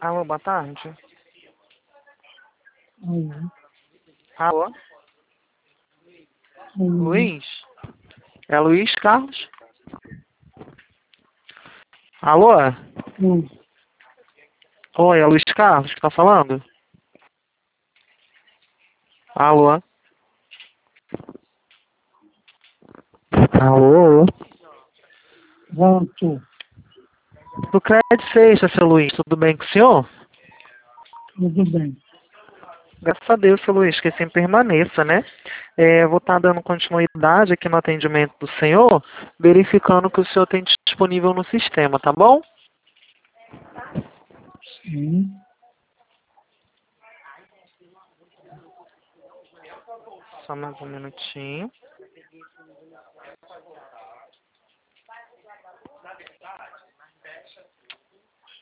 Alô, boa tarde. Alô? Alô? Alô? Luiz? É Luiz Carlos? Alô? Oi. Oi, é Luiz Carlos que tá falando? Alô? Alô? Volto. Do Crédito Seixas, seu Luiz, tudo bem com o senhor? Tudo bem. Graças a Deus, seu Luiz, que assim permaneça, né? Vou estar dando continuidade aqui no atendimento do senhor, verificando que o senhor tem disponível no sistema, tá bom? Sim. Só mais um minutinho.